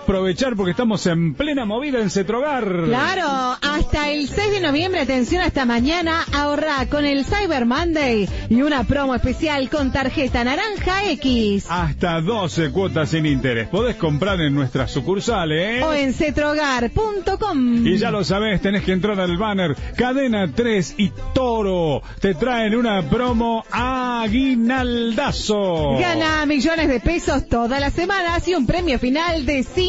aprovechar porque estamos en plena movida en Cetrogar. Claro, hasta el 6 de noviembre, atención, hasta mañana, ahorra con el Cyber Monday y una promo especial con tarjeta Naranja X. Hasta 12 cuotas sin interés. Podés comprar en nuestras sucursales, o en cetrogar.com. Y ya lo sabés, tenés que entrar al banner Cadena 3 y Toro. Te traen una promo aguinaldazo. Gana millones de pesos todas las semanas y un premio final de